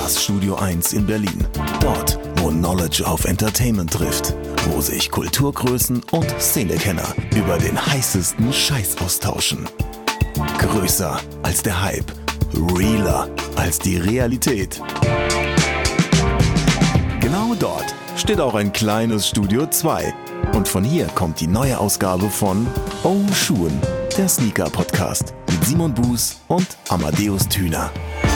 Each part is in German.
Das Studio 1 in Berlin. Dort, wo Knowledge auf Entertainment trifft. Wo sich Kulturgrößen und Szenekenner über den heißesten Scheiß austauschen. Größer als der Hype. Realer als die Realität. Genau dort steht auch ein kleines Studio 2. Und von hier kommt die neue Ausgabe von Oh Schuhen, der Sneaker-Podcast mit Simon Buß und Amadeus Thüner.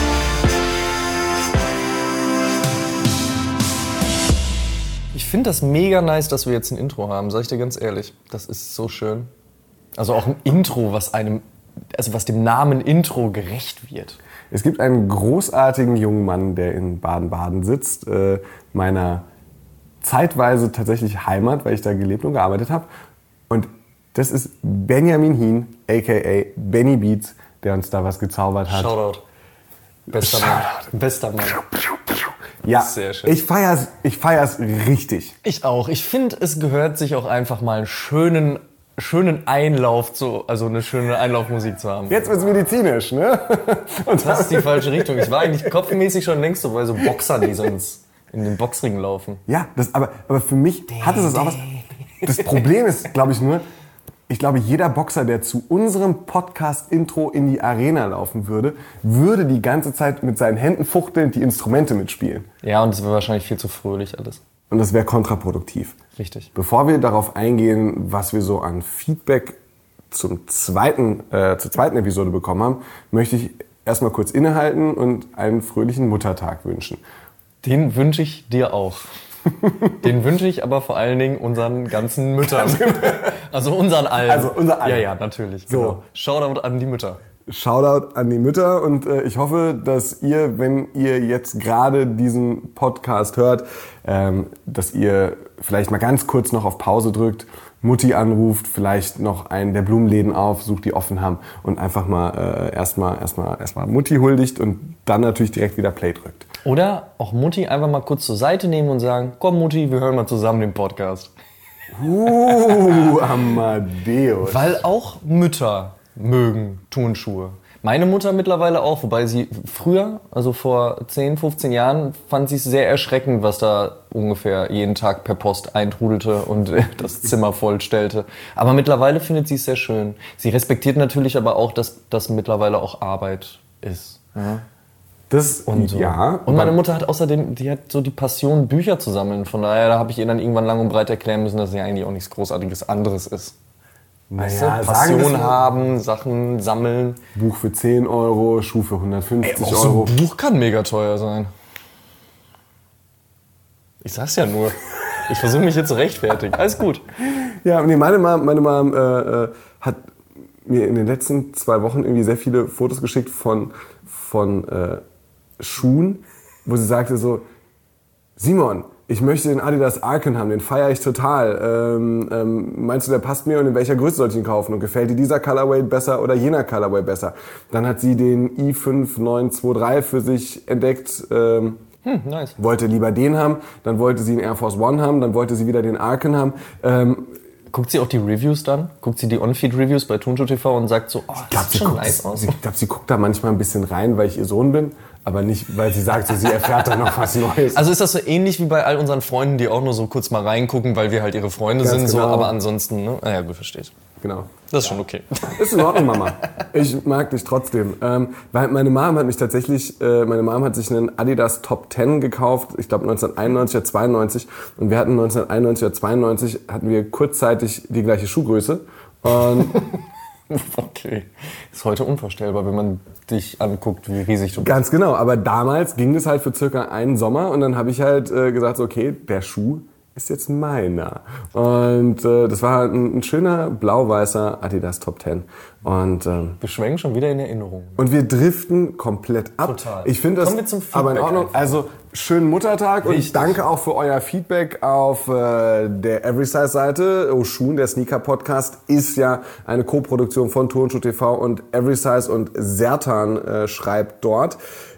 Ich finde das mega nice, dass wir jetzt ein Intro haben, sag ich dir ganz ehrlich. Das ist so schön. Also auch ein Intro, was dem Namen Intro gerecht wird. Es gibt einen großartigen jungen Mann, der in Baden-Baden sitzt, meiner zeitweise tatsächlich Heimat, weil ich da gelebt und gearbeitet habe. Und das ist Benjamin Hien, a.k.a. Benny Beats, der uns da was gezaubert hat. Shoutout. Bester Mann. Bester Mann. Ja, sehr schön. Ich feier's richtig. Ich auch. Ich finde, es gehört sich auch einfach mal einen schönen Einlauf also eine schöne Einlaufmusik zu haben. Jetzt wird's medizinisch, ne? Und das ist die falsche Richtung. Ich war eigentlich kopfmäßig schon längst so bei so Boxern, die sonst in den Boxringen laufen. Ja, aber für mich hat es das auch was. Das Problem ist, glaube ich, nur, jeder Boxer, der zu unserem Podcast-Intro in die Arena laufen würde die ganze Zeit mit seinen Händen fuchtelnd die Instrumente mitspielen. Ja, und es wäre wahrscheinlich viel zu fröhlich alles. Und das wäre kontraproduktiv. Richtig. Bevor wir darauf eingehen, was wir so an Feedback zur zweiten Episode bekommen haben, möchte ich erstmal kurz innehalten und einen fröhlichen Muttertag wünschen. Den wünsche ich dir auch. Den wünsche ich aber vor allen Dingen unseren ganzen Müttern. Also unseren allen. Also unser allen. Ja, natürlich. So. Genau. Shoutout an die Mütter. Shoutout an die Mütter und ich hoffe, dass ihr, wenn ihr jetzt gerade diesen Podcast hört, dass ihr vielleicht mal ganz kurz noch auf Pause drückt, Mutti anruft, vielleicht noch einen der Blumenläden aufsucht, die offen haben und einfach mal erstmal Mutti huldigt und dann natürlich direkt wieder Play drückt. Oder auch Mutti einfach mal kurz zur Seite nehmen und sagen, komm Mutti, wir hören mal zusammen den Podcast. Amadeus. Weil auch Mütter mögen Turnschuhe. Meine Mutter mittlerweile auch, wobei sie früher, also vor 10, 15 Jahren, fand sie es sehr erschreckend, was da ungefähr jeden Tag per Post eintrudelte und das Zimmer vollstellte. Aber mittlerweile findet sie es sehr schön. Sie respektiert natürlich aber auch, dass das mittlerweile auch Arbeit ist. Ja? Das und so. Ja. Und meine Mutter hat außerdem, die hat so die Passion, Bücher zu sammeln. Von daher, da habe ich ihr dann irgendwann lang und breit erklären müssen, dass sie eigentlich auch nichts Großartiges anderes ist. Weißt du, Passion haben, Sachen sammeln. Buch für 10 Euro, Schuh für 150 auch Euro. So ein Buch kann mega teuer sein. Ich sag's ja nur. Ich versuche mich hier zu rechtfertigen. Alles gut. Ja, nee, meine Mom hat mir in den letzten 2 Wochen irgendwie sehr viele Fotos geschickt von Schuhen, wo sie sagte so, Simon, ich möchte den Adidas Arken haben, den feiere ich total. Meinst du, der passt mir und in welcher Größe soll ich ihn kaufen? Und gefällt dir dieser Colorway besser oder jener Colorway besser? Dann hat sie den i5923 für sich entdeckt. Nice. Wollte lieber den haben, dann wollte sie einen Air Force One haben, dann wollte sie wieder den Arken haben. Guckt sie auch die Reviews dann? Guckt sie die On-Feed-Reviews bei Turnschuh TV und sagt so, das sieht schon nice aus? Ich glaube, sie guckt da manchmal ein bisschen rein, weil ich ihr Sohn bin. Aber nicht, weil sie sagt, so, sie erfährt da noch was Neues. Also ist das so ähnlich wie bei all unseren Freunden, die auch nur so kurz mal reingucken, weil wir halt ihre Freunde Ganz sind, genau. so, aber ansonsten, ne? Ja, gut, versteht. Genau. Das ist schon okay. Ist in Ordnung, Mama. Ich mag dich trotzdem. Weil meine Mom hat sich einen Adidas Top 10 gekauft, ich glaube 1991 oder 92. Und wir hatten 1991 oder 92 hatten wir kurzzeitig die gleiche Schuhgröße. Und okay. Ist heute unvorstellbar, wenn man dich anguckt, wie riesig du bist. Ganz genau, aber damals ging das halt für circa einen Sommer und dann habe ich halt gesagt, so, okay, der Schuh ist jetzt meiner. Und das war ein schöner blau-weißer Adidas Top 10. Und wir schwenken schon wieder in Erinnerung. Und wir driften komplett ab. Total. Ich finde das Kommen wir zum Feedback aber in Ordnung. einfach. Also schönen Muttertag Richtig. und danke auch für euer Feedback auf der Everysize-Seite. Oh Schuhen, der Sneaker-Podcast, ist ja eine Co-Produktion von Turnschuh TV und Everysize und Sertan schreibt dort.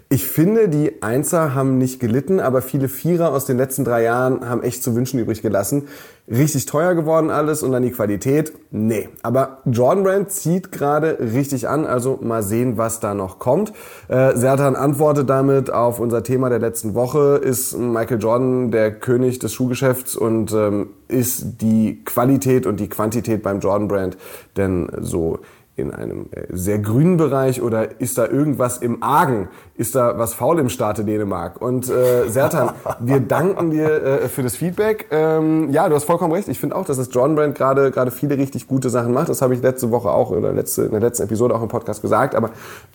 Ich finde, die Einser haben nicht gelitten, aber viele Vierer aus den letzten 3 Jahren haben echt zu wünschen übrig gelassen. Richtig teuer geworden alles und dann die Qualität, nee. Aber Jordan Brand zieht gerade richtig an, also mal sehen, was da noch kommt. Sertan antwortet damit auf unser Thema der letzten Woche. Ist Michael Jordan der König des Schuhgeschäfts und ist die Qualität und die Quantität beim Jordan Brand denn so in einem sehr grünen Bereich oder ist da irgendwas im Argen? Ist da was faul im Staate Dänemark? Und Sertan, wir danken dir für das Feedback. Ja, du hast vollkommen recht. Ich finde auch, dass das Jordan Brand gerade viele richtig gute Sachen macht. Das habe ich letzte Woche auch oder in der letzten Episode auch im Podcast gesagt. Aber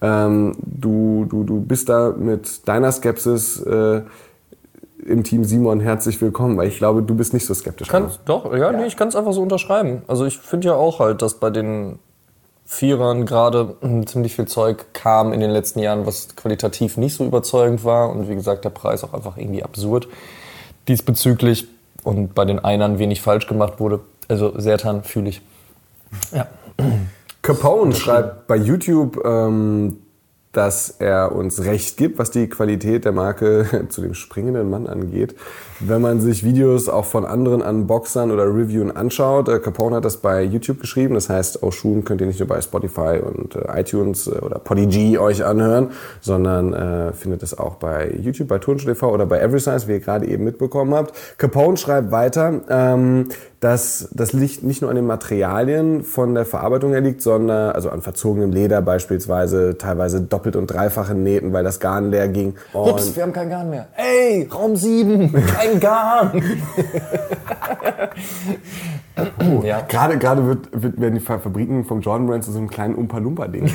du bist da mit deiner Skepsis im Team Simon herzlich willkommen, weil ich glaube, du bist nicht so skeptisch. Nee, ich kann es einfach so unterschreiben. Also ich finde ja auch halt, dass bei den Vierern gerade ziemlich viel Zeug kam in den letzten Jahren, was qualitativ nicht so überzeugend war. Und wie gesagt, der Preis auch einfach irgendwie absurd diesbezüglich. Und bei den Einern wenig falsch gemacht wurde. Also Sertan fühle ich. Ja. Capone schreibt bei YouTube, dass er uns recht gibt, was die Qualität der Marke zu dem springenden Mann angeht. Wenn man sich Videos auch von anderen Unboxern oder Reviewen anschaut, Capone hat das bei YouTube geschrieben, das heißt, auch Schuhen könnt ihr nicht nur bei Spotify und iTunes oder Podigy euch anhören, sondern findet es auch bei YouTube, bei Turnschuh TV oder bei Everysize, wie ihr gerade eben mitbekommen habt. Capone schreibt weiter, dass das Licht nicht nur an den Materialien von der Verarbeitung her liegt, sondern also an verzogenem Leder beispielsweise, teilweise doppelt und dreifache Nähten, weil das Garn leer ging. Ups, wir haben kein Garn mehr. Ey, Raum 7, kein Garn. Ja. Gerade werden die Fabriken vom Jordan Brand zu so einem kleinen Umpa-Lumpa-Ding.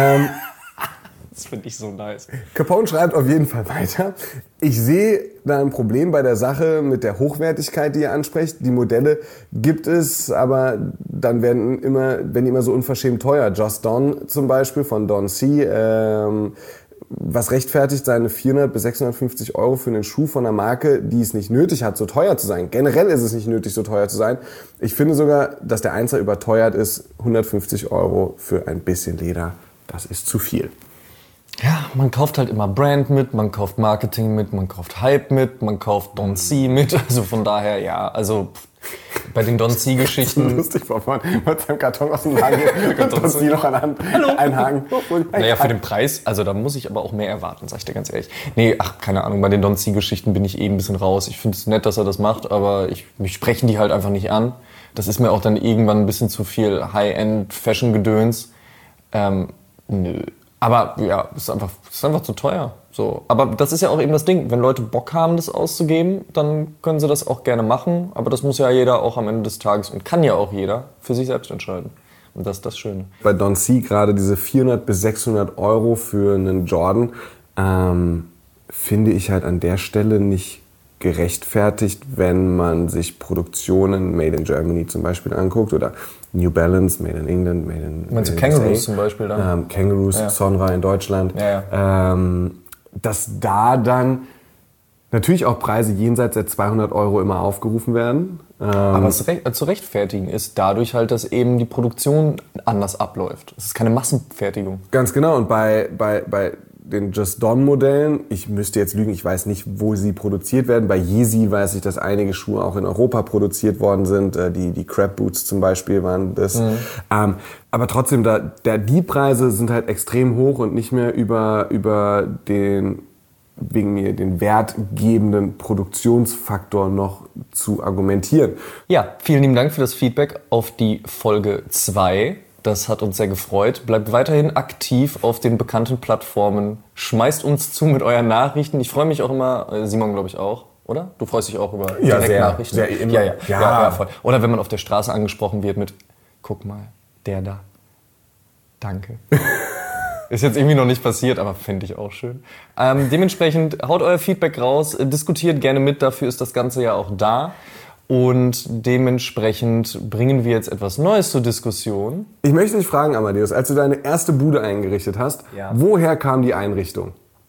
Das finde ich so nice. Capone schreibt auf jeden Fall weiter. Ich sehe da ein Problem bei der Sache mit der Hochwertigkeit, die ihr ansprecht. Die Modelle gibt es, aber dann werden die immer so unverschämt teuer. Just Don zum Beispiel von Don C. Was rechtfertigt seine 400 bis 650 Euro für einen Schuh von einer Marke, die es nicht nötig hat, so teuer zu sein. Generell ist es nicht nötig, so teuer zu sein. Ich finde sogar, dass der Einser überteuert ist. 150 Euro für ein bisschen Leder, das ist zu viel. Ja, man kauft halt immer Brand mit, man kauft Marketing mit, man kauft Hype mit, man kauft Don C mit. Also von daher, ja, also bei den Don C-Geschichten... Lustig, Frau Vorn, mit seinem Karton aus dem Laden und Don C noch einhaken. Naja, für den Preis, also da muss ich aber auch mehr erwarten, sag ich dir ganz ehrlich. Nee, keine Ahnung, bei den Don C-Geschichten bin ich ein bisschen raus. Ich finde es nett, dass er das macht, aber mich sprechen die halt einfach nicht an. Das ist mir auch dann irgendwann ein bisschen zu viel High-End-Fashion-Gedöns. Nö. Aber ja, ist einfach zu teuer. So. Aber das ist ja auch eben das Ding. Wenn Leute Bock haben, das auszugeben, dann können sie das auch gerne machen. Aber das muss ja jeder auch am Ende des Tages und kann ja auch jeder für sich selbst entscheiden. Und das ist das Schöne. Bei Don C gerade diese 400 bis 600 Euro für einen Jordan finde ich halt an der Stelle nicht gerechtfertigt, wenn man sich Produktionen Made in Germany zum Beispiel anguckt oder New Balance, Made in England, Made in Meinst du Kangaroos zum Beispiel dann? Kangaroos, ja. Sonra in Deutschland. Ja. Dass da dann natürlich auch Preise jenseits der 200 Euro immer aufgerufen werden. Aber zu rechtfertigen ist dadurch halt, dass eben die Produktion anders abläuft. Es ist keine Massenfertigung. Ganz genau. Und bei den Just Don Modellen, ich müsste jetzt lügen, ich weiß nicht, wo sie produziert werden. Bei Yeezy weiß ich, dass einige Schuhe auch in Europa produziert worden sind. Die Crab Boots zum Beispiel waren das. Aber trotzdem, die Preise sind halt extrem hoch und nicht mehr über den wegen mir den wertgebenden Produktionsfaktor noch zu argumentieren. Ja, vielen lieben Dank für das Feedback auf die Folge 2. Das hat uns sehr gefreut. Bleibt weiterhin aktiv auf den bekannten Plattformen. Schmeißt uns zu mit euren Nachrichten. Ich freue mich auch immer, Simon glaube ich auch, oder? Du freust dich auch über Direktnachrichten? Ja, sehr. Ja, voll. Oder wenn man auf der Straße angesprochen wird mit, guck mal, der da. Danke. Ist jetzt irgendwie noch nicht passiert, aber finde ich auch schön. Dementsprechend haut euer Feedback raus, diskutiert gerne mit, dafür ist das Ganze ja auch da. Und dementsprechend bringen wir jetzt etwas Neues zur Diskussion. Ich möchte dich fragen, Amadeus, als du deine erste Bude eingerichtet hast, woher kam die Einrichtung?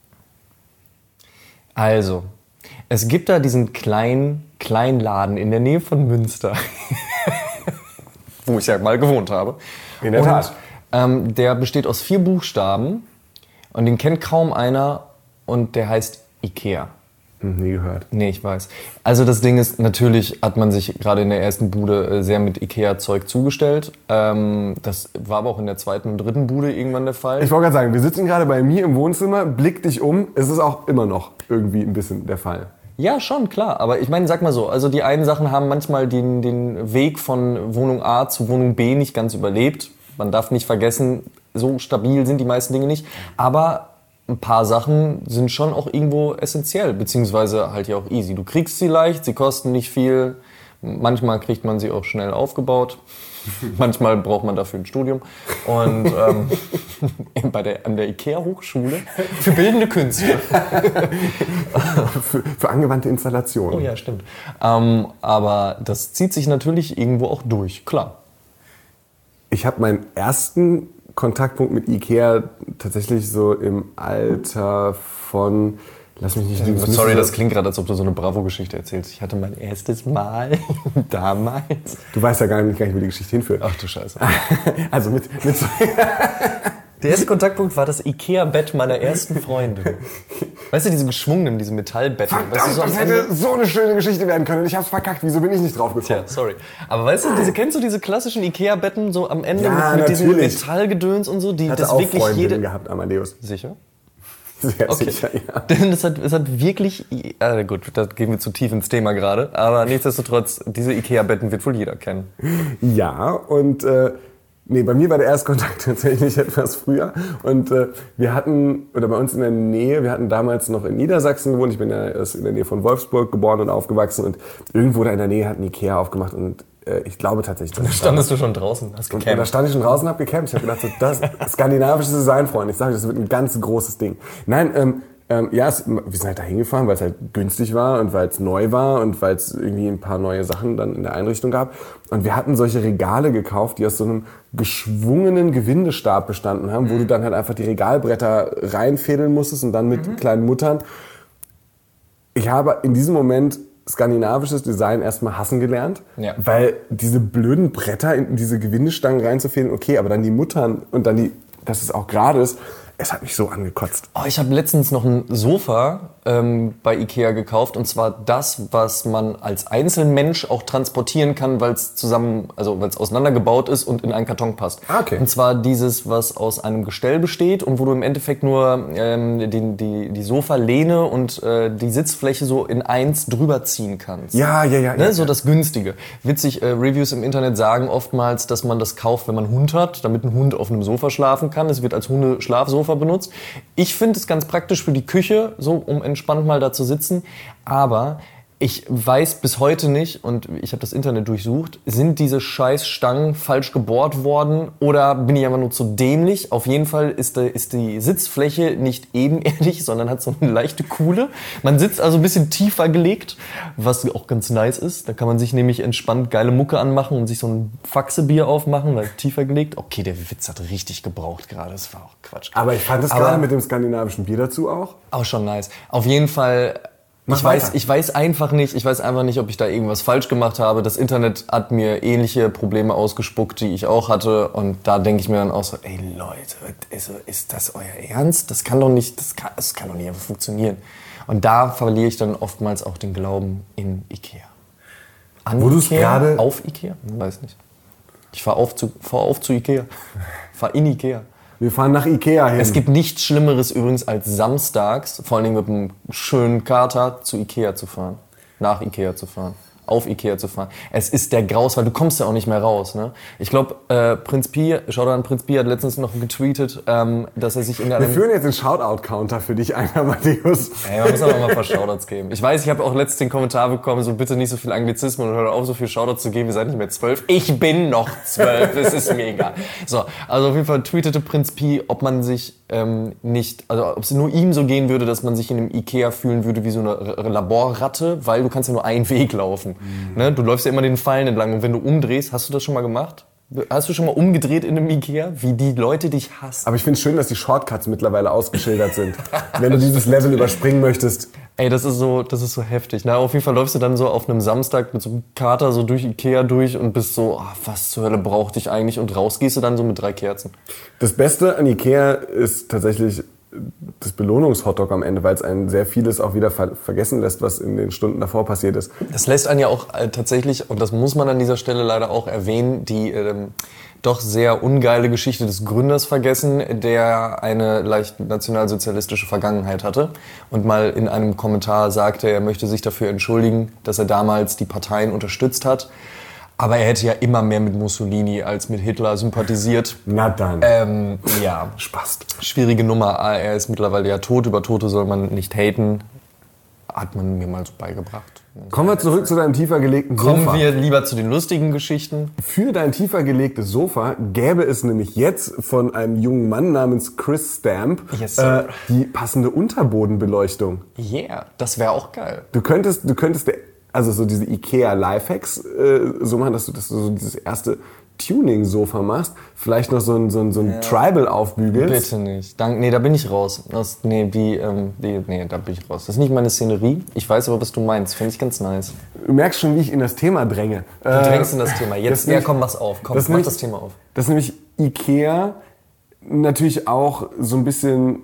Also, es gibt da diesen kleinen Laden in der Nähe von Münster, wo ich ja mal gewohnt habe. In der Tat. Der besteht aus 4 Buchstaben und den kennt kaum einer und der heißt Ikea. Nie gehört. Nee, ich weiß. Also das Ding ist, natürlich hat man sich gerade in der ersten Bude sehr mit Ikea-Zeug zugestellt. Das war aber auch in der zweiten und dritten Bude irgendwann der Fall. Ich wollte gerade sagen, wir sitzen gerade bei mir im Wohnzimmer, blick dich um, es ist auch immer noch irgendwie ein bisschen der Fall. Ja, schon, klar. Aber ich meine, sag mal so, also die einen Sachen haben manchmal den Weg von Wohnung A zu Wohnung B nicht ganz überlebt. Man darf nicht vergessen, so stabil sind die meisten Dinge nicht. Aber ein paar Sachen sind schon auch irgendwo essentiell, beziehungsweise halt ja auch easy. Du kriegst sie leicht, sie kosten nicht viel. Manchmal kriegt man sie auch schnell aufgebaut. Manchmal braucht man dafür ein Studium. Und an der IKEA-Hochschule für bildende Künste. für angewandte Installationen. Oh ja, stimmt. Aber das zieht sich natürlich irgendwo auch durch, klar. Ich habe meinen ersten Kontaktpunkt mit Ikea tatsächlich so im Alter von, lass mich nicht lügen. Sorry, das klingt gerade, als ob du so eine Bravo-Geschichte erzählst. Ich hatte mein erstes Mal damals. Du weißt ja gar nicht, wo die Geschichte hinführt. Ach du Scheiße. Also mit so der erste Kontaktpunkt war das Ikea-Bett meiner ersten Freundin. Weißt du, diese geschwungenen, diese Metallbetten. Verdammt, weißt du, das hätte so eine schöne Geschichte werden können und ich hab's verkackt. Wieso bin ich nicht drauf gekommen? Tja, sorry. Aber weißt du, kennst du diese klassischen Ikea-Betten so am Ende Ja, mit diesem natürlich. Metallgedöns und so? Die, Ich hatte das auch wirklich Freundinnen gehabt, Amadeus. Sicher? Sehr Okay. sicher, ja. Denn es hat wirklich, gut, da gehen wir zu tief ins Thema gerade, aber nichtsdestotrotz, diese Ikea-Betten wird wohl jeder kennen. Ja, und bei mir war der Erstkontakt tatsächlich etwas früher. Und wir hatten damals noch in Niedersachsen gewohnt. Ich bin ja erst in der Nähe von Wolfsburg geboren und aufgewachsen. Und irgendwo da in der Nähe hat ein Ikea aufgemacht. Und ich glaube tatsächlich, dass Standest du schon draußen, hast und da stand ich schon draußen und hab gecampt. Ich habe gedacht, so, das skandinavisches Design, Freunde. Ich sage, das wird ein ganz großes Ding. Nein, wir sind halt da hingefahren, weil es halt günstig war und weil es neu war und weil es irgendwie ein paar neue Sachen dann in der Einrichtung gab. Und wir hatten solche Regale gekauft, die aus so einem geschwungenen Gewindestab bestanden haben, wo du dann halt einfach die Regalbretter reinfädeln musstest und dann mit kleinen Muttern. Ich habe in diesem Moment skandinavisches Design erstmal hassen gelernt, weil diese blöden Bretter in diese Gewindestangen reinzufädeln, okay, aber dann die Muttern und dann dass es auch gerade ist, es hat mich so angekotzt. Oh, ich habe letztens noch ein Sofa bei Ikea gekauft und zwar das, was man als Einzelmensch auch transportieren kann, weil es auseinandergebaut ist und in einen Karton passt. Ah, okay. Und zwar dieses, was aus einem Gestell besteht und wo du im Endeffekt nur die Sofalehne und die Sitzfläche so in eins drüber ziehen kannst. Ja. Ne? So das Günstige. Witzig, Reviews im Internet sagen oftmals, dass man das kauft, wenn man einen Hund hat, damit ein Hund auf einem Sofa schlafen kann. Es wird als Hundeschlafsofa benutzt. Ich finde es ganz praktisch für die Küche, so um entspannt mal da zu sitzen. Aber ich weiß bis heute nicht, und ich habe das Internet durchsucht, sind diese scheiß Stangen falsch gebohrt worden oder bin ich einfach nur zu dämlich? Auf jeden Fall ist die Sitzfläche nicht ebenerdig, sondern hat so eine leichte Kuhle. Man sitzt also ein bisschen tiefer gelegt, was auch ganz nice ist. Da kann man sich nämlich entspannt geile Mucke anmachen und sich so ein Faxebier aufmachen, weil tiefer gelegt. Okay, der Witz hat richtig gebraucht gerade, das war auch Quatsch. Aber ich fand es gerade mit dem skandinavischen Bier dazu auch. Auch schon nice. Auf jeden Fall. Ich weiß einfach nicht, ob ich da irgendwas falsch gemacht habe. Das Internet hat mir ähnliche Probleme ausgespuckt, die ich auch hatte. Und da denke ich mir dann auch so, ey Leute, ist das euer Ernst? Das kann doch nicht einfach funktionieren. Und da verliere ich dann oftmals auch den Glauben in Ikea. Auf Ikea? Weiß nicht. Ich fahr auf zu Ikea. Fahr in Ikea. Wir fahren nach Ikea hin. Es gibt nichts Schlimmeres übrigens als samstags, vor allen Dingen mit einem schönen Kater, zu Ikea zu fahren. Nach Ikea zu fahren. Auf Ikea zu fahren. Es ist der Graus, weil du kommst ja auch nicht mehr raus. Ne? Ich glaube, Prinz Pi hat letztens noch getweetet, dass er sich in der... Wir führen jetzt den Shoutout-Counter für dich ein, Amadeus. Ey, man muss aber mal ein paar Shoutouts geben. Ich weiß, ich habe auch letztens den Kommentar bekommen, so bitte nicht so viel Anglizismen und hört auf, so viel Shoutouts zu geben, ihr seid nicht mehr 12. Ich bin noch 12, es ist mir egal. So, also auf jeden Fall tweetete Prinz Pi, ob man sich ob es nur ihm so gehen würde, dass man sich in einem Ikea fühlen würde wie so eine Laborratte, weil du kannst ja nur einen Weg laufen. Ne? Du läufst ja immer den Fallen entlang und wenn du umdrehst, hast du das schon mal gemacht? Hast du schon mal umgedreht in einem Ikea, wie die Leute dich hassen? Aber ich finde es schön, dass die Shortcuts mittlerweile ausgeschildert sind. Wenn du dieses Level überspringen möchtest. Ey, das ist so heftig. Na, auf jeden Fall läufst du dann so auf einem Samstag mit so einem Kater so durch Ikea durch und bist so, was zur Hölle brauchte ich eigentlich? Und raus gehst du dann so mit 3 Kerzen. Das Beste an Ikea ist tatsächlich das Belohnungshotdog am Ende, weil es einen sehr vieles auch wieder vergessen lässt, was in den Stunden davor passiert ist. Das lässt einen ja auch tatsächlich, und das muss man an dieser Stelle leider auch erwähnen, die doch sehr ungeile Geschichte des Gründers vergessen, der eine leicht nationalsozialistische Vergangenheit hatte und mal in einem Kommentar sagte, er möchte sich dafür entschuldigen, dass er damals die Parteien unterstützt hat. Aber er hätte ja immer mehr mit Mussolini als mit Hitler sympathisiert. Na dann. Ja, Spast. schwierige Nummer. Er ist mittlerweile ja tot. Über Tote soll man nicht haten. Hat man mir mal so beigebracht. Kommen wir zurück zu deinem tiefer gelegten Sofa. Kommen wir lieber zu den lustigen Geschichten. Für dein tiefer gelegtes Sofa gäbe es nämlich jetzt von einem jungen Mann namens Chris Stamp Yes, sir. Die passende Unterbodenbeleuchtung. Yeah, das wäre auch geil. Du könntest also so diese Ikea Lifehacks so machen, dass du so dieses erste Tuning-Sofa machst, vielleicht noch so ein Tribal aufbügelst. Bitte nicht. Nee, da bin ich raus. Da bin ich raus. Das ist nicht meine Szenerie. Ich weiß aber, was du meinst. Finde ich ganz nice. Du merkst schon, wie ich in das Thema dränge. Du drängst in das Thema. Jetzt, komm, mach's auf. Komm, mach das Thema auf. Das ist nämlich Ikea natürlich auch so ein bisschen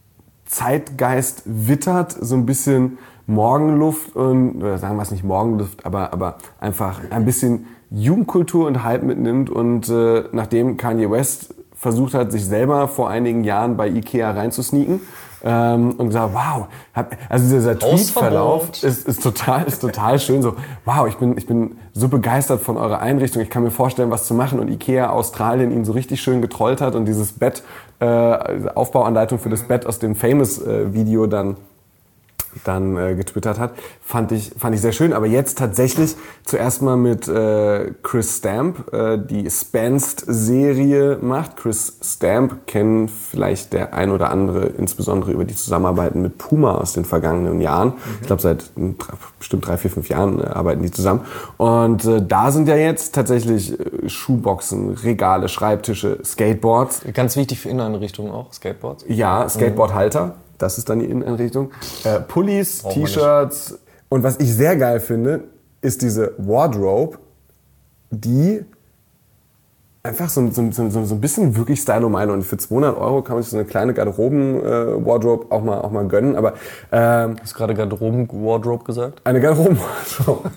Zeitgeist wittert, so ein bisschen Morgenluft und, oder sagen wir es nicht Morgenluft, aber einfach ein bisschen Jugendkultur und Hype mitnimmt und nachdem Kanye West versucht hat, sich selber vor einigen Jahren bei Ikea reinzusneaken und gesagt, wow, also dieser Tweetverlauf ist total schön, so, wow, ich bin so begeistert von eurer Einrichtung, ich kann mir vorstellen, was zu machen und Ikea Australien ihn so richtig schön getrollt hat und dieses Bett, Aufbauanleitung für das Bett aus dem Famous-Video dann getwittert hat, fand ich sehr schön. Aber jetzt tatsächlich zuerst mal mit Chris Stamp, die Spanst-Serie macht. Chris Stamp kennen vielleicht der ein oder andere, insbesondere über die Zusammenarbeiten mit Puma aus den vergangenen Jahren. Ich glaube, seit bestimmt 3, 4, 5 Jahren arbeiten die zusammen. Und da sind ja jetzt tatsächlich Schuhboxen, Regale, Schreibtische, Skateboards. Ganz wichtig für Inneneinrichtungen auch, Skateboards. Ja, Skateboardhalter. Das ist dann die Inneneinrichtung. Pullis, T-Shirts. Und was ich sehr geil finde, ist diese Wardrobe, die einfach so ein bisschen wirklich Style meine. Und für 200 € kann man sich so eine kleine Garderoben-Wardrobe auch mal gönnen. Aber, hast du gerade Garderoben-Wardrobe gesagt? Eine Garderoben-Wardrobe.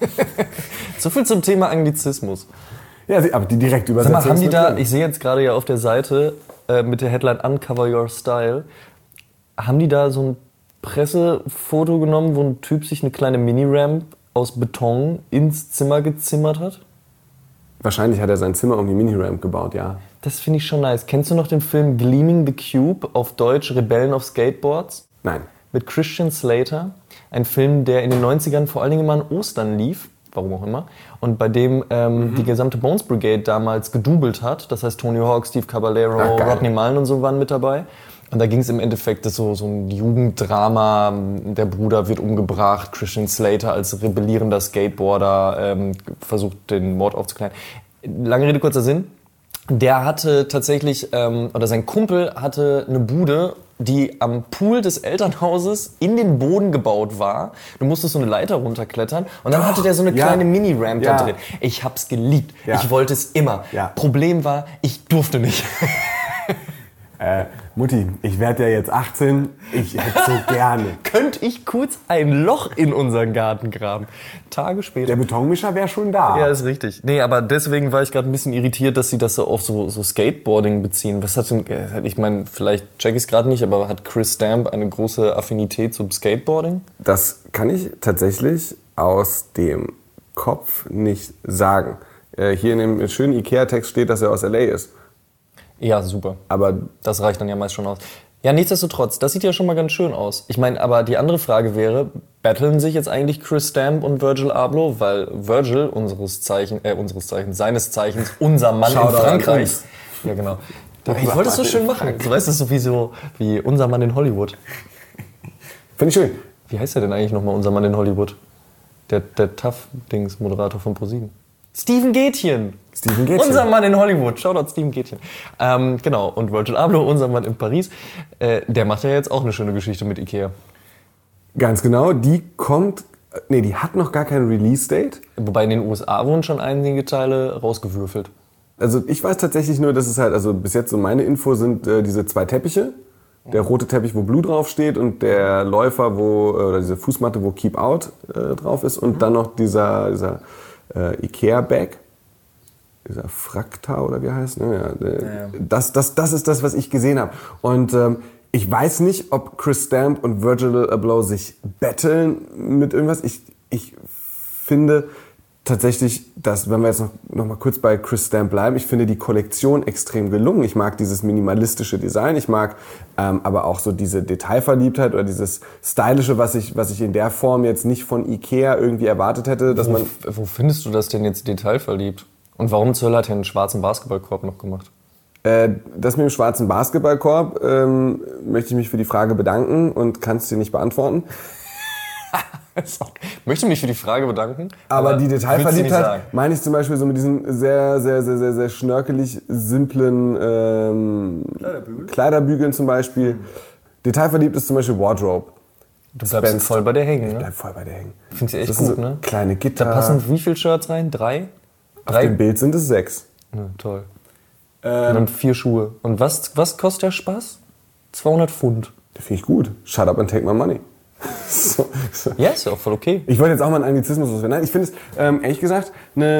So viel zum Thema Anglizismus. Ja, aber die direkt Übersetzung. Sag mal, haben die da, ich sehe jetzt gerade ja auf der Seite mit der Headline Uncover Your Style, haben die da so ein Pressefoto genommen, wo ein Typ sich eine kleine Mini-Ramp aus Beton ins Zimmer gezimmert hat? Wahrscheinlich hat er sein Zimmer um die Mini-Ramp gebaut, ja. Das finde ich schon nice. Kennst du noch den Film Gleaming the Cube, auf Deutsch Rebellen auf Skateboards? Nein. Mit Christian Slater. Ein Film, der in den 90ern vor allen Dingen immer an Ostern lief. Warum auch immer. Und bei dem die gesamte Bones Brigade damals gedoubelt hat. Das heißt Tony Hawk, Steve Caballero, Rodney Mullen und so waren mit dabei. Und da ging es im Endeffekt, das so ein Jugenddrama, der Bruder wird umgebracht, Christian Slater als rebellierender Skateboarder versucht den Mord aufzuklären. Lange Rede, kurzer Sinn. Der hatte tatsächlich, oder sein Kumpel hatte eine Bude, die am Pool des Elternhauses in den Boden gebaut war. Du musstest so eine Leiter runterklettern und dann hatte der so eine kleine Mini-Ramp da drin. Ich hab's geliebt. Ja. Ich wollte es immer. Ja. Problem war, ich durfte nicht. Mutti, ich werde ja jetzt 18, ich hätte so gerne. Könnte ich kurz ein Loch in unseren Garten graben? Tage später. Der Betonmischer wäre schon da. Ja, ist richtig. Nee, aber deswegen war ich gerade ein bisschen irritiert, dass sie das so auf so Skateboarding beziehen. Was hat denn, ich meine, vielleicht check ich es gerade nicht, aber hat Chris Stamp eine große Affinität zum Skateboarding? Das kann ich tatsächlich aus dem Kopf nicht sagen. Hier in dem schönen Ikea-Text steht, dass er aus L.A. ist. Ja, super. Aber das reicht dann ja meist schon aus. Ja, nichtsdestotrotz, das sieht ja schon mal ganz schön aus. Ich meine, aber die andere Frage wäre, battlen sich jetzt eigentlich Chris Stamp und Virgil Abloh? Weil Virgil, seines Zeichens, unser Mann in Frankreich. Ja, genau. Ich wollte es so schön machen. Du weißt es so wie unser Mann in Hollywood. Finde ich schön. Wie heißt der denn eigentlich nochmal, unser Mann in Hollywood? Der Tough-Dings-Moderator von ProSieben. Steven Gätchen. Unser Mann in Hollywood. Shoutout Steven Gätchen. Genau. Und Virgil Abloh, unser Mann in Paris. Der macht ja jetzt auch eine schöne Geschichte mit Ikea. Ganz genau. Die hat noch gar kein Release-Date. Wobei in den USA wurden schon einige Teile rausgewürfelt. Also ich weiß tatsächlich nur, dass es halt, also bis jetzt so meine Info sind diese 2 Teppiche. der rote Teppich, wo Blue drauf steht und der Läufer, oder diese Fußmatte, wo Keep Out drauf ist und dann noch dieser Ikea-Bag, dieser Frakta oder wie heißt, ne? Das ist das, was ich gesehen habe. Und ich weiß nicht, ob Chris Stamp und Virgil Abloh sich betteln mit irgendwas. Ich finde tatsächlich, dass, wenn wir jetzt noch mal kurz bei Chris Stamp bleiben, ich finde die Kollektion extrem gelungen. Ich mag dieses minimalistische Design, ich mag aber auch so diese Detailverliebtheit oder dieses Stylische, was ich in der Form jetzt nicht von Ikea irgendwie erwartet hätte. Dass Wo findest du das denn jetzt detailverliebt? Und warum zur Hölle hat er einen schwarzen Basketballkorb noch gemacht? Das mit dem schwarzen Basketballkorb möchte ich mich für die Frage bedanken und kann es dir nicht beantworten. Möchte mich für die Frage bedanken. Aber die Detailverliebtheit meine ich zum Beispiel so mit diesen sehr, sehr, sehr, sehr, sehr schnörkelig simplen Kleiderbügeln zum Beispiel. Detailverliebt ist zum Beispiel Wardrobe. Du bleibst voll bei der hängen, ne? Ich bleib voll bei der hängen. Findest du echt das gut, so ne? Kleine Gitter. Da passen wie viele Shirts rein? 3? Auf dem Bild sind es 6. Ja, toll. Und dann 4 Schuhe. Und was kostet der Spaß? 200 Pfund. Das finde ich gut. Shut up and take my money. So. Ja, ist ja auch voll okay. Ich wollte jetzt auch mal einen Anglizismus loswerden. Nein, ich finde es, ehrlich gesagt,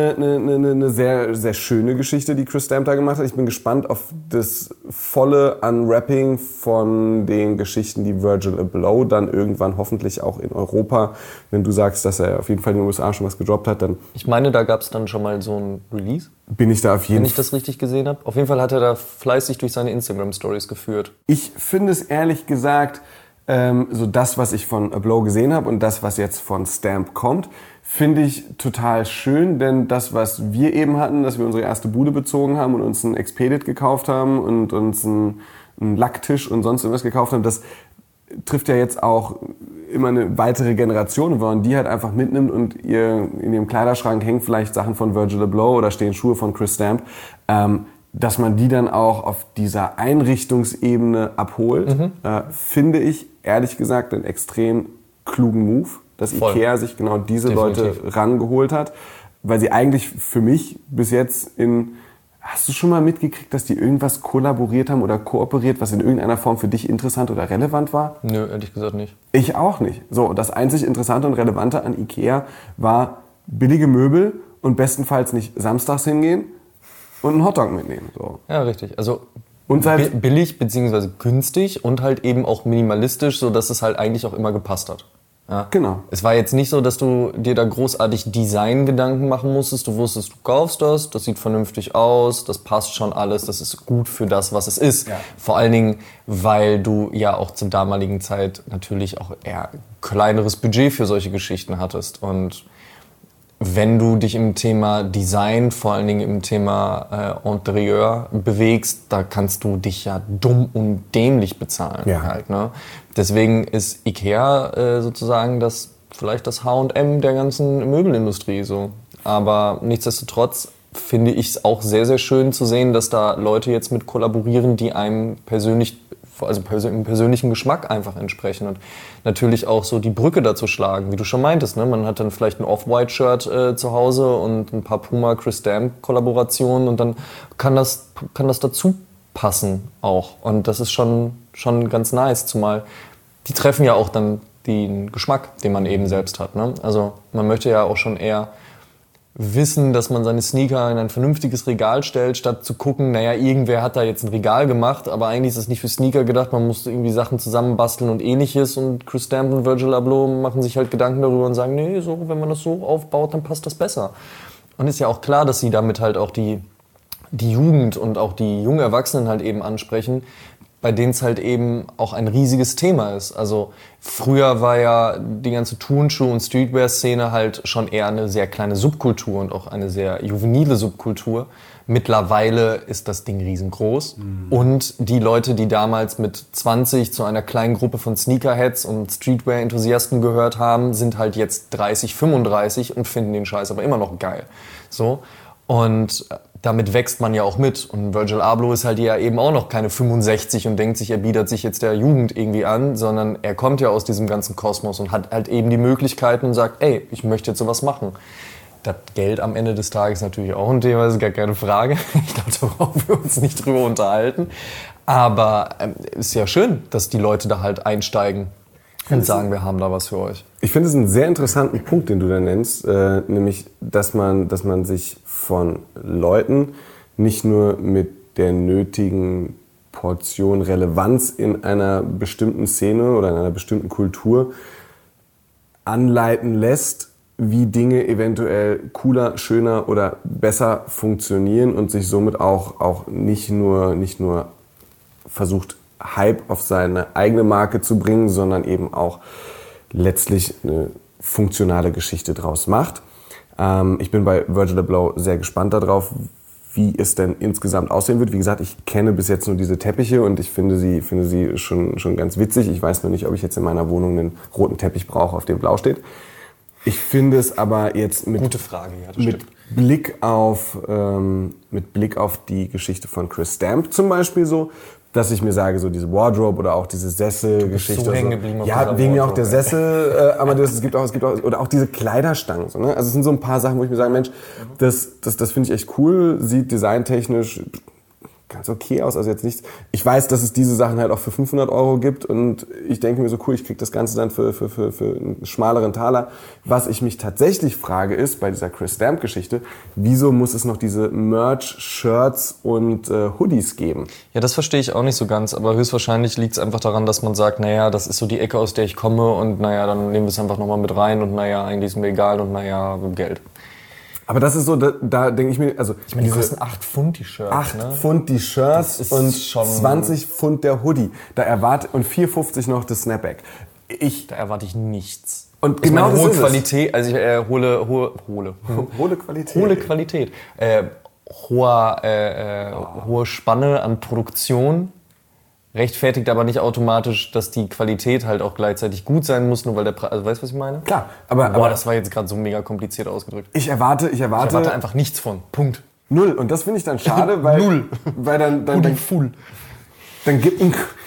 eine sehr, sehr schöne Geschichte, die Chris Stamp da gemacht hat. Ich bin gespannt auf das volle Unwrapping von den Geschichten, die Virgil Abloh dann irgendwann hoffentlich auch in Europa, wenn du sagst, dass er auf jeden Fall in den USA schon was gedroppt hat, dann... Ich meine, da gab es dann schon mal so ein Release. Bin ich da auf jeden Fall... Wenn ich das richtig gesehen habe. Auf jeden Fall hat er da fleißig durch seine Instagram-Stories geführt. Ich finde es ehrlich gesagt... so das, was ich von Abloh gesehen habe und das, was jetzt von Stamp kommt, finde ich total schön, denn das, was wir eben hatten, dass wir unsere erste Bude bezogen haben und uns ein Expedit gekauft haben und uns einen Lacktisch und sonst irgendwas gekauft haben, das trifft ja jetzt auch immer eine weitere Generation, wenn man die halt einfach mitnimmt und in ihrem Kleiderschrank hängen vielleicht Sachen von Virgil Abloh oder stehen Schuhe von Chris Stamp, dass man die dann auch auf dieser Einrichtungsebene abholt, finde ich ehrlich gesagt einen extrem klugen Move, dass Voll. Ikea sich genau diese Definitiv. Leute rangeholt hat, weil sie eigentlich für mich bis jetzt hast du schon mal mitgekriegt, dass die irgendwas kollaboriert haben oder kooperiert, was in irgendeiner Form für dich interessant oder relevant war? Nö, ehrlich gesagt nicht. Ich auch nicht. So, das einzig Interessante und Relevante an Ikea war billige Möbel und bestenfalls nicht samstags hingehen und einen Hotdog mitnehmen. So. Ja, richtig. Also und halt billig bzw. günstig und halt eben auch minimalistisch, sodass es halt eigentlich auch immer gepasst hat. Ja. Genau. Es war jetzt nicht so, dass du dir da großartig Designgedanken machen musstest. Du wusstest, du kaufst das sieht vernünftig aus, das passt schon alles, das ist gut für das, was es ist. Ja. Vor allen Dingen, weil du ja auch zur damaligen Zeit natürlich auch eher kleineres Budget für solche Geschichten hattest. Und wenn du dich im Thema Design, vor allen Dingen im Thema Interieur bewegst, da kannst du dich ja dumm und dämlich bezahlen. Ja. Halt, ne? Deswegen ist Ikea sozusagen vielleicht das H&M der ganzen Möbelindustrie. So. Aber nichtsdestotrotz finde ich es auch sehr, sehr schön zu sehen, dass da Leute jetzt mit kollaborieren, die einem im persönlichen Geschmack einfach entsprechen. Und natürlich auch so die Brücke dazu schlagen, wie du schon meintest. Ne? Man hat dann vielleicht ein Off-White-Shirt zu Hause und ein paar Puma Chris Stamp-Kollaborationen und dann kann das dazu passen auch. Und das ist schon ganz nice, zumal die treffen ja auch dann den Geschmack, den man eben selbst hat. Ne? Also man möchte ja auch schon eher wissen, dass man seine Sneaker in ein vernünftiges Regal stellt, statt zu gucken, naja, irgendwer hat da jetzt ein Regal gemacht, aber eigentlich ist es nicht für Sneaker gedacht, man muss irgendwie Sachen zusammenbasteln und ähnliches und Chris Stamp und Virgil Abloh machen sich halt Gedanken darüber und sagen, nee, so, wenn man das so aufbaut, dann passt das besser. Und ist ja auch klar, dass sie damit halt auch die Jugend und auch die jungen Erwachsenen halt eben ansprechen, bei denen es halt eben auch ein riesiges Thema ist. Also früher war ja die ganze Turnschuh- und Streetwear-Szene halt schon eher eine sehr kleine Subkultur und auch eine sehr juvenile Subkultur. Mittlerweile ist das Ding riesengroß. Und die Leute, die damals mit 20 zu einer kleinen Gruppe von Sneakerheads und Streetwear-Enthusiasten gehört haben, sind halt jetzt 30, 35 und finden den Scheiß aber immer noch geil. So. Und damit wächst man ja auch mit. Und Virgil Abloh ist halt ja eben auch noch keine 65 und denkt sich, er bietet sich jetzt der Jugend irgendwie an, sondern er kommt ja aus diesem ganzen Kosmos und hat halt eben die Möglichkeiten und sagt, ey, ich möchte jetzt sowas machen. Das Geld am Ende des Tages ist natürlich auch ein Thema, das ist gar keine Frage. Ich glaube, da brauchen wir uns nicht drüber unterhalten. Aber ist ja schön, dass die Leute da halt einsteigen und sagen, wir haben da was für euch. Ich finde es einen sehr interessanten Punkt, den du da nennst, nämlich, dass man sich von Leuten nicht nur mit der nötigen Portion Relevanz in einer bestimmten Szene oder in einer bestimmten Kultur anleiten lässt, wie Dinge eventuell cooler, schöner oder besser funktionieren und sich somit auch nicht nur versucht, Hype auf seine eigene Marke zu bringen, sondern eben auch letztlich eine funktionale Geschichte draus macht. Ich bin bei Virgil Abloh sehr gespannt darauf, wie es denn insgesamt aussehen wird. Wie gesagt, ich kenne bis jetzt nur diese Teppiche und ich finde sie schon ganz witzig. Ich weiß nur nicht, ob ich jetzt in meiner Wohnung einen roten Teppich brauche, auf dem blau steht. Ich finde es aber jetzt mit Blick auf die Geschichte von Chris Stamp zum Beispiel so, dass ich mir sage, so diese Wardrobe oder auch diese Sesselgeschichte. So hängen geblieben auf ja, wegen mir auch der Sessel, aber es gibt auch, oder auch diese Kleiderstangen. So, ne? Also es sind so ein paar Sachen, wo ich mir sage, Mensch, das finde ich echt cool, sieht designtechnisch ganz okay aus, also jetzt nichts. Ich weiß, dass es diese Sachen halt auch für 500 € gibt und ich denke mir so, cool, ich krieg das Ganze dann für einen schmaleren Taler. Was ich mich tatsächlich frage ist, bei dieser Chris Stamp-Geschichte, wieso muss es noch diese Merch-Shirts und Hoodies geben? Ja, das verstehe ich auch nicht so ganz, aber höchstwahrscheinlich liegt es einfach daran, dass man sagt, naja, das ist so die Ecke, aus der ich komme und naja, dann nehmen wir es einfach nochmal mit rein und naja, eigentlich ist mir egal und naja, Geld. Aber das ist so, da denke ich mir, also... Ich meine, die kosten 8 Pfund die Shirts. 8 Pfund die Shirts und 20 Pfund der Hoodie. Und 4,50 noch das Snapback. Da erwarte ich nichts. Und genau das hohe ist Qualität, also ich hohe Qualität. Hohe Spanne an Produktion. Rechtfertigt aber nicht automatisch, dass die Qualität halt auch gleichzeitig gut sein muss, nur weil der Preis... Also, weißt du, was ich meine? Klar, aber das war jetzt gerade so mega kompliziert ausgedrückt. Ich erwarte einfach nichts von. Punkt. Null. Und das finde ich dann schade, weil... Null. Weil dann full. Dann gibt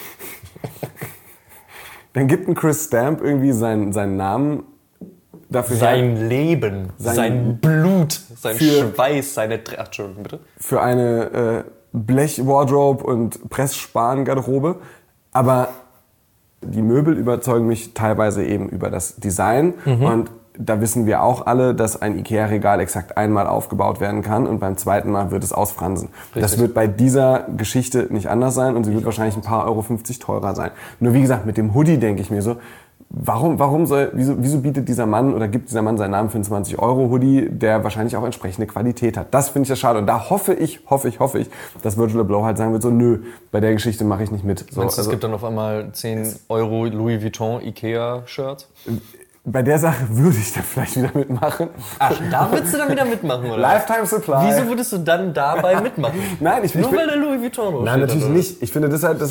ein Chris Stamp irgendwie seinen Namen dafür sein Leben, sein Blut, sein Schweiß, Entschuldigung, bitte. Für eine Blech-Wardrobe und Pressspan-Garderobe. Aber die Möbel überzeugen mich teilweise eben über das Design. Und da wissen wir auch alle, dass ein Ikea-Regal exakt einmal aufgebaut werden kann und beim zweiten Mal wird es ausfransen. Richtig. Das wird bei dieser Geschichte nicht anders sein und sie wird wahrscheinlich ein paar Euro 50 teurer sein. Nur wie gesagt, mit dem Hoodie denke ich mir so, wieso bietet dieser Mann oder gibt dieser Mann seinen Namen für einen 20 € Hoodie, der wahrscheinlich auch entsprechende Qualität hat. Das finde ich ja schade. Und da hoffe ich, dass Virgil Abloh halt sagen wird, so nö, bei der Geschichte mache ich nicht mit. So, es gibt dann auf einmal 10 € Louis Vuitton Ikea-Shirts? Bei der Sache würde ich dann vielleicht wieder mitmachen. Ach, da würdest du dann wieder mitmachen, oder? Lifetime Supply. Wieso würdest du dann dabei mitmachen? Nein, Nur weil der Louis Vuitton drauf Nein, steht, natürlich oder? nicht. Ich finde das halt...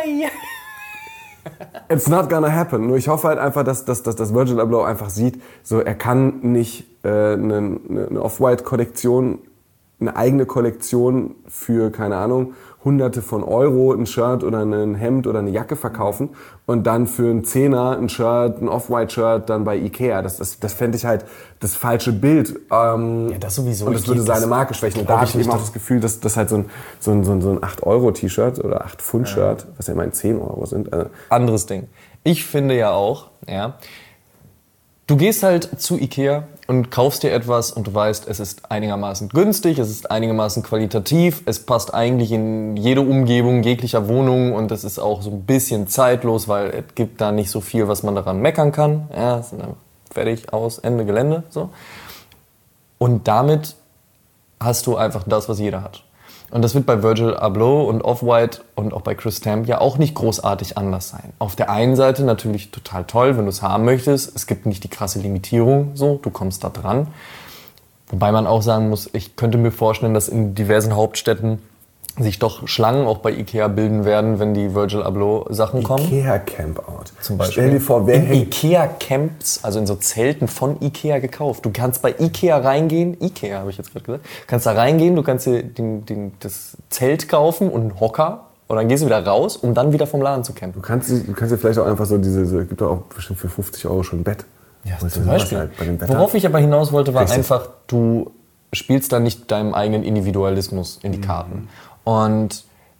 It's not gonna happen. Nur ich hoffe halt einfach, dass Virgil Abloh einfach sieht, so er kann nicht eine Off-White-Kollektion, eine eigene Kollektion für, keine Ahnung, Hunderte von Euro ein Shirt oder ein Hemd oder eine Jacke verkaufen und dann für einen Zehner ein Shirt, ein Off-White-Shirt dann bei Ikea. Das fände ich halt das falsche Bild. Ja, das sowieso. Und das würde seine Marke schwächen. Und da habe ich eben auch das Gefühl, dass das halt so ein 8-Euro-T-Shirt oder 8-Pfund-Shirt, was ja immerhin 10 € sind. Anderes Ding. Ich finde ja auch, ja, du gehst halt zu Ikea und kaufst dir etwas und du weißt, es ist einigermaßen günstig, es ist einigermaßen qualitativ, es passt eigentlich in jede Umgebung jeglicher Wohnung und es ist auch so ein bisschen zeitlos, weil es gibt da nicht so viel, was man daran meckern kann. Ja, es ist dann fertig, aus, Ende Gelände. So. Und damit hast du einfach das, was jeder hat. Und das wird bei Virgil Abloh und Off-White und auch bei Chris Stamp ja auch nicht großartig anders sein. Auf der einen Seite natürlich total toll, wenn du es haben möchtest. Es gibt nicht die krasse Limitierung, so, du kommst da dran. Wobei man auch sagen muss, ich könnte mir vorstellen, dass in diversen Hauptstädten sich doch Schlangen auch bei Ikea bilden werden, wenn die Virgil Abloh Sachen kommen. Ikea Campout. Zum Beispiel. Stell dir vor, wer in Ikea Camps, also in so Zelten von Ikea gekauft. Du kannst bei Ikea reingehen, Ikea habe ich jetzt gerade gesagt, kannst da reingehen, du kannst dir das Zelt kaufen und einen Hocker und dann gehst du wieder raus, um dann wieder vom Laden zu campen. Du kannst dir vielleicht auch einfach so gibt doch auch bestimmt für 50 € schon ein Bett. Ja, zum Beispiel. Halt bei dem Worauf ich aber hinaus wollte, war einfach, du spielst da nicht deinem eigenen Individualismus in die Karten. Und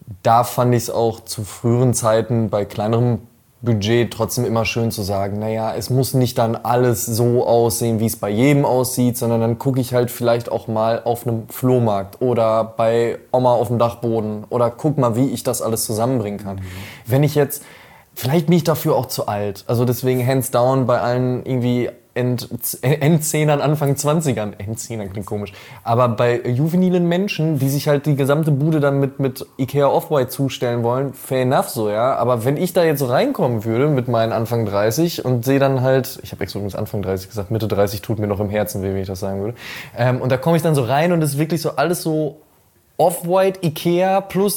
da fand ich es auch zu früheren Zeiten bei kleinerem Budget trotzdem immer schön zu sagen, naja, es muss nicht dann alles so aussehen, wie es bei jedem aussieht, sondern dann gucke ich halt vielleicht auch mal auf einem Flohmarkt oder bei Oma auf dem Dachboden oder guck mal, wie ich das alles zusammenbringen kann. Wenn ich jetzt, vielleicht bin ich dafür auch zu alt, also deswegen hands down bei allen irgendwie Endzehner, Anfang 20ern. Endzehner klingt komisch. Aber bei juvenilen Menschen, die sich halt die gesamte Bude dann mit Ikea Off-White zustellen wollen, fair enough so, ja. Aber wenn ich da jetzt so reinkommen würde mit meinen Anfang 30 und sehe dann halt, ich habe extra übrigens Anfang 30 gesagt, Mitte 30 tut mir noch im Herzen weh, wenn ich das sagen würde. Und da komme ich dann so rein und es ist wirklich so alles so Off-White, Ikea plus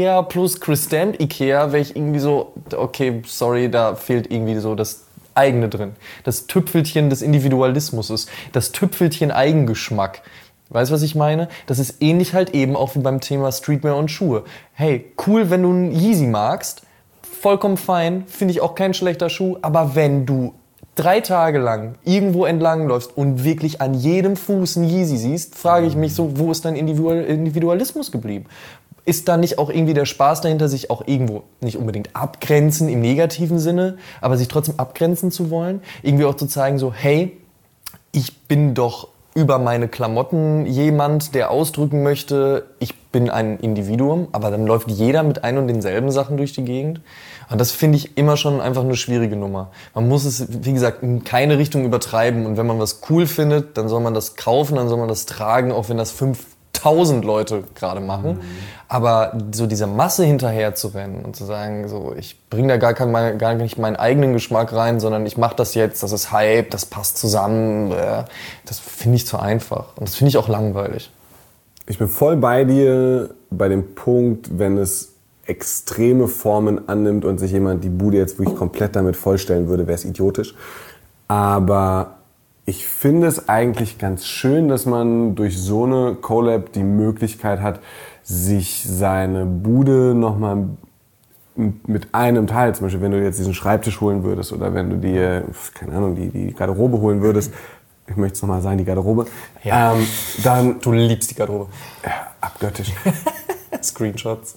Chris Stamp Ikea, wäre ich irgendwie so, okay, sorry, da fehlt irgendwie so das eigene drin. Das Tüpfelchen des Individualismus ist. Das Tüpfelchen Eigengeschmack. Weißt du, was ich meine? Das ist ähnlich halt eben auch wie beim Thema Streetwear und Schuhe. Hey, cool, wenn du einen Yeezy magst. Vollkommen fein. Finde ich auch kein schlechter Schuh. Aber wenn du 3 Tage lang irgendwo entlang läufst und wirklich an jedem Fuß einen Yeezy siehst, frage ich mich so, wo ist dein Individualismus geblieben? Ist da nicht auch irgendwie der Spaß dahinter, sich auch irgendwo nicht unbedingt abgrenzen im negativen Sinne, aber sich trotzdem abgrenzen zu wollen? Irgendwie auch zu zeigen so, hey, ich bin doch über meine Klamotten jemand, der ausdrücken möchte, ich bin ein Individuum, aber dann läuft jeder mit ein und denselben Sachen durch die Gegend. Und das finde ich immer schon einfach eine schwierige Nummer. Man muss es, wie gesagt, in keine Richtung übertreiben. Und wenn man was cool findet, dann soll man das kaufen, dann soll man das tragen, auch wenn das 5000 Leute gerade machen. Aber so dieser Masse hinterher zu rennen und zu sagen, so, ich bringe da gar nicht meinen eigenen Geschmack rein, sondern ich mache das jetzt, das ist Hype, das passt zusammen, das finde ich zu einfach. Und das finde ich auch langweilig. Ich bin voll bei dir bei dem Punkt, wenn es extreme Formen annimmt und sich jemand die Bude jetzt wirklich komplett damit vollstellen würde, wäre es idiotisch. Aber ich finde es eigentlich ganz schön, dass man durch so eine Collab die Möglichkeit hat, sich seine Bude nochmal mit einem Teil, zum Beispiel wenn du jetzt diesen Schreibtisch holen würdest oder wenn du dir, keine Ahnung, die Garderobe holen würdest, ich möchte es nochmal sagen, die Garderobe, ja. Dann... Du liebst die Garderobe. Ja, abgöttisch. Screenshots.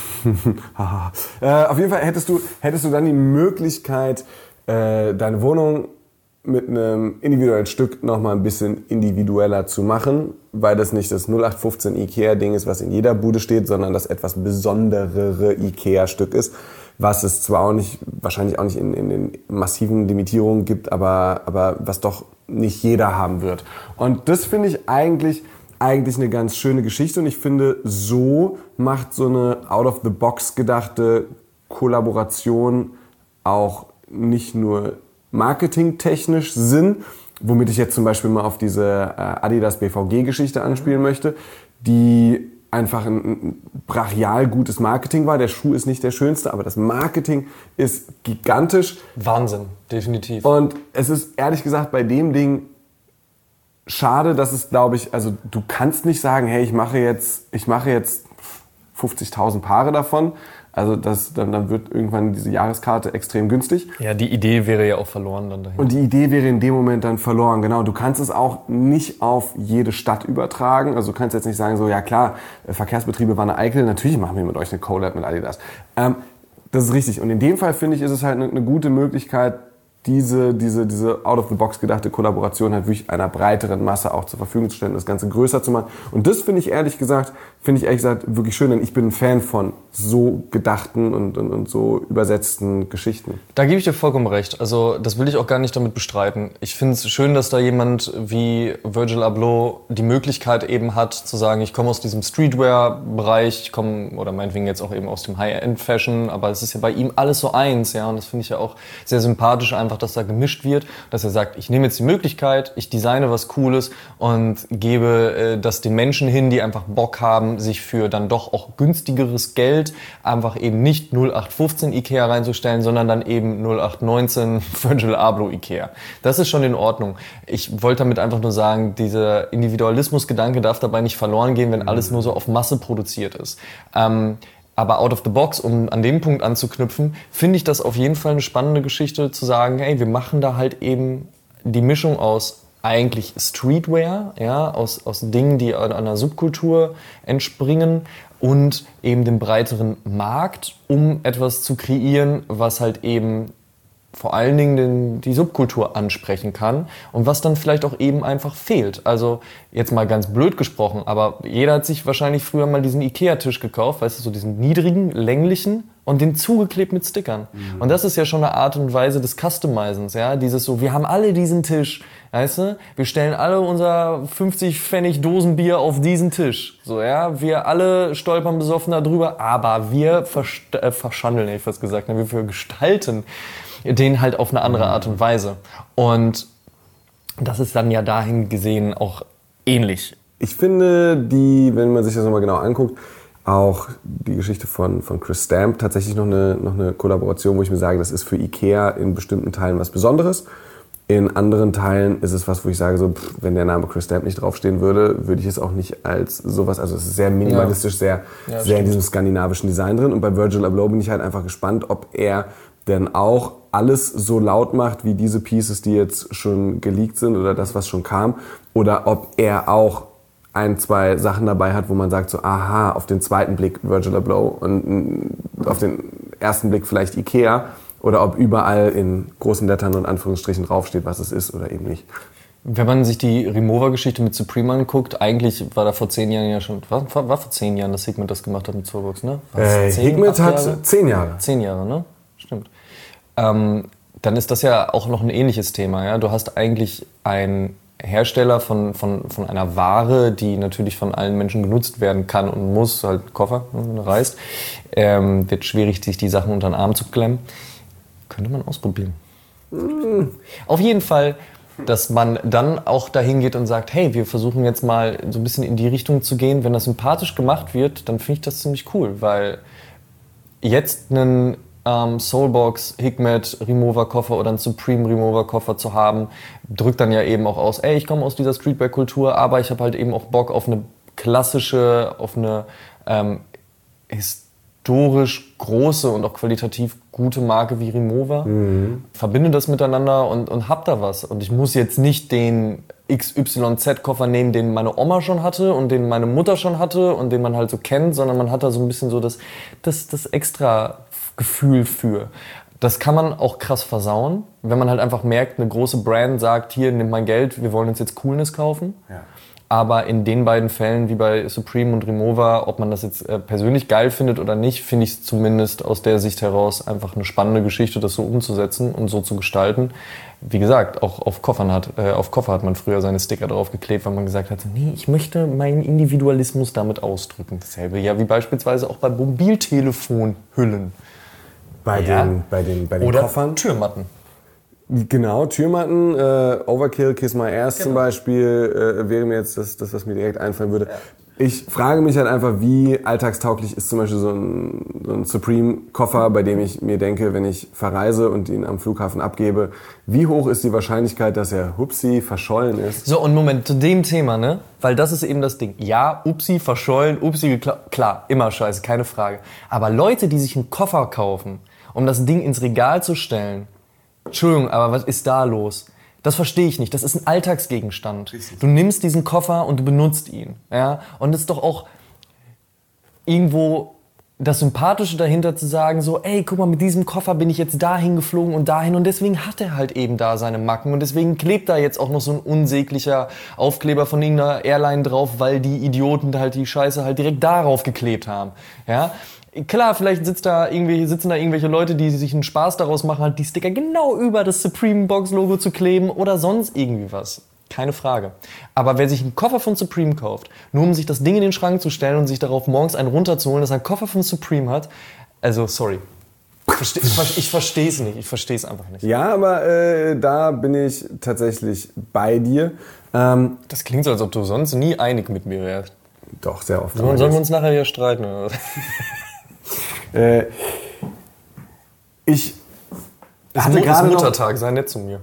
Auf jeden Fall hättest du dann die Möglichkeit, deine Wohnung mit einem individuellen Stück nochmal ein bisschen individueller zu machen, weil das nicht das 0815 Ikea-Ding ist, was in jeder Bude steht, sondern das etwas besonderere Ikea-Stück ist, was es zwar auch nicht, wahrscheinlich auch nicht in den massiven Limitierungen gibt, aber was doch nicht jeder haben wird. Und das finde ich eigentlich eine ganz schöne Geschichte und ich finde, so macht so eine out-of-the-box gedachte Kollaboration auch nicht nur marketingtechnisch Sinn, womit ich jetzt zum Beispiel mal auf diese Adidas BVG-Geschichte anspielen möchte, die einfach ein brachial gutes Marketing war. Der Schuh ist nicht der schönste, aber das Marketing ist gigantisch. Wahnsinn, definitiv. Und es ist ehrlich gesagt bei dem Ding schade, dass es, glaube ich, also du kannst nicht sagen, hey, ich mache jetzt 50.000 Paare davon. Also dann wird irgendwann diese Jahreskarte extrem günstig. Ja, die Idee wäre ja auch verloren dann dahin. Und die Idee wäre in dem Moment dann verloren, genau. Du kannst es auch nicht auf jede Stadt übertragen. Also du kannst jetzt nicht sagen, so, ja klar, Verkehrsbetriebe Wanne-Eickel, natürlich machen wir mit euch eine Collab mit Adidas. Das ist richtig. Und in dem Fall, finde ich, ist es halt eine gute Möglichkeit, diese out-of-the-box gedachte Kollaboration halt wirklich einer breiteren Masse auch zur Verfügung zu stellen, das Ganze größer zu machen. Und das finde ich ehrlich gesagt wirklich schön, denn ich bin ein Fan von so gedachten und so übersetzten Geschichten. Da gebe ich dir vollkommen recht. Also das will ich auch gar nicht damit bestreiten. Ich finde es schön, dass da jemand wie Virgil Abloh die Möglichkeit eben hat, zu sagen, ich komme aus diesem Streetwear-Bereich, ich komme, oder meinetwegen jetzt auch eben aus dem High-End-Fashion, aber es ist ja bei ihm alles so eins, ja, und das finde ich ja auch sehr sympathisch einfach, dass da gemischt wird, dass er sagt, ich nehme jetzt die Möglichkeit, ich designe was Cooles und gebe das den Menschen hin, die einfach Bock haben, sich für dann doch auch günstigeres Geld einfach eben nicht 0815 Ikea reinzustellen, sondern dann eben 0819 Virgil Abloh Ikea. Das ist schon in Ordnung. Ich wollte damit einfach nur sagen, dieser Individualismus-Gedanke darf dabei nicht verloren gehen, wenn alles nur so auf Masse produziert ist. Aber out of the box, um an dem Punkt anzuknüpfen, finde ich das auf jeden Fall eine spannende Geschichte, zu sagen, hey, wir machen da halt eben die Mischung aus eigentlich Streetwear, ja, aus Dingen, die einer Subkultur entspringen und eben dem breiteren Markt, um etwas zu kreieren, was halt eben vor allen Dingen die Subkultur ansprechen kann und was dann vielleicht auch eben einfach fehlt. Also jetzt mal ganz blöd gesprochen, aber jeder hat sich wahrscheinlich früher mal diesen Ikea-Tisch gekauft, weißt du, so diesen niedrigen, länglichen und den zugeklebt mit Stickern. Mhm. Und das ist ja schon eine Art und Weise des Customizens, ja, dieses so, wir haben alle diesen Tisch, weißt du, wir stellen alle unser 50 Pfennig Dosenbier auf diesen Tisch, so, ja, wir alle stolpern besoffen da drüber, aber wir verschandeln, hätte ich fast gesagt, ne? Wir gestalten den halt auf eine andere Art und Weise. Und das ist dann ja dahin gesehen auch ähnlich. Ich finde, wenn man sich das nochmal genau anguckt, auch die Geschichte von Chris Stamp tatsächlich noch eine Kollaboration, wo ich mir sage, das ist für Ikea in bestimmten Teilen was Besonderes. In anderen Teilen ist es was, wo ich sage, so, wenn der Name Chris Stamp nicht draufstehen würde, würde ich es auch nicht als sowas, also es ist sehr minimalistisch, sehr in diesem skandinavischen Design drin. Und bei Virgil Abloh bin ich halt einfach gespannt, ob er denn auch alles so laut macht, wie diese Pieces, die jetzt schon geleakt sind oder das, was schon kam, oder ob er auch ein, zwei Sachen dabei hat, wo man sagt so, aha, auf den zweiten Blick Virgil Abloh und auf den ersten Blick vielleicht Ikea, oder ob überall in großen Lettern und Anführungsstrichen draufsteht, was es ist oder eben nicht. Wenn man sich die Remover-Geschichte mit Supreme anguckt, eigentlich war da vor 10 Jahren ja schon, war vor 10 Jahren, dass Hikmet das gemacht hat mit Soulbox, ne? Hikmet hat 10 Jahre. 10 Jahre, ne? Stimmt. Dann ist das ja auch noch ein ähnliches Thema. Ja? Du hast eigentlich einen Hersteller von einer Ware, die natürlich von allen Menschen genutzt werden kann und muss, halt Koffer, wenn du reist. Wird schwierig, sich die Sachen unter den Arm zu klemmen. Könnte man ausprobieren. Auf jeden Fall, dass man dann auch dahin geht und sagt, hey, wir versuchen jetzt mal so ein bisschen in die Richtung zu gehen. Wenn das sympathisch gemacht wird, dann finde ich das ziemlich cool, weil jetzt einen Soulbox, Hikmet, Remover-Koffer oder einen Supreme Remover-Koffer zu haben, drückt dann ja eben auch aus, ey, ich komme aus dieser Streetwear-Kultur, aber ich habe halt eben auch Bock auf eine klassische, auf eine historisch große und auch qualitativ gute Marke wie Remover. Verbinde das miteinander und hab da was. Und ich muss jetzt nicht den XYZ-Koffer nehmen, den meine Oma schon hatte und den meine Mutter schon hatte und den man halt so kennt, sondern man hat da so ein bisschen so das extra Gefühl für. Das kann man auch krass versauen, wenn man halt einfach merkt, eine große Brand sagt, hier, nimm mein Geld, wir wollen uns jetzt Coolness kaufen. Ja. Aber in den beiden Fällen, wie bei Supreme und Remover, ob man das jetzt persönlich geil findet oder nicht, finde ich es zumindest aus der Sicht heraus einfach eine spannende Geschichte, das so umzusetzen und so zu gestalten. Wie gesagt, auch auf Koffer hat man früher seine Sticker draufgeklebt, weil man gesagt hat, nee, ich möchte meinen Individualismus damit ausdrücken. Dasselbe ja wie beispielsweise auch bei Mobiltelefonhüllen. Bei den oder Koffern? Türmatten. Genau, Türmatten, Overkill, Kiss My Ass zum Beispiel, wäre mir jetzt das, was mir direkt einfallen würde. Ja. Ich frage mich halt einfach, wie alltagstauglich ist zum Beispiel so ein Supreme-Koffer, bei dem ich mir denke, wenn ich verreise und ihn am Flughafen abgebe, wie hoch ist die Wahrscheinlichkeit, dass er hupsi verschollen ist? So, und Moment, zu dem Thema, ne? Weil das ist eben das Ding. Ja, upsi verschollen, upsi klar, immer scheiße, keine Frage. Aber Leute, die sich einen Koffer kaufen, um das Ding ins Regal zu stellen, Entschuldigung, aber was ist da los? Das verstehe ich nicht. Das ist ein Alltagsgegenstand. Du nimmst diesen Koffer und du benutzt ihn. Ja? Und es ist doch auch irgendwo das Sympathische dahinter zu sagen, so, ey, guck mal, mit diesem Koffer bin ich jetzt dahin geflogen und dahin und deswegen hat er halt eben da seine Macken und deswegen klebt da jetzt auch noch so ein unsäglicher Aufkleber von irgendeiner Airline drauf, weil die Idioten halt die Scheiße halt direkt darauf geklebt haben. Ja? Klar, vielleicht sitzen da irgendwelche Leute, die sich einen Spaß daraus machen, halt die Sticker genau über das Supreme Box Logo zu kleben oder sonst irgendwie was. Keine Frage. Aber wer sich einen Koffer von Supreme kauft, nur um sich das Ding in den Schrank zu stellen und sich darauf morgens einen runterzuholen, dass er einen Koffer von Supreme hat, also sorry. Ich verstehe es nicht. Ich verstehe es einfach nicht. Ja, aber da bin ich tatsächlich bei dir. Das klingt so, als ob du sonst nie einig mit mir wärst. Doch, sehr oft. Sollen wir uns nachher hier streiten? Oder? Ich hatte gerade Muttertag, sei nett zu mir.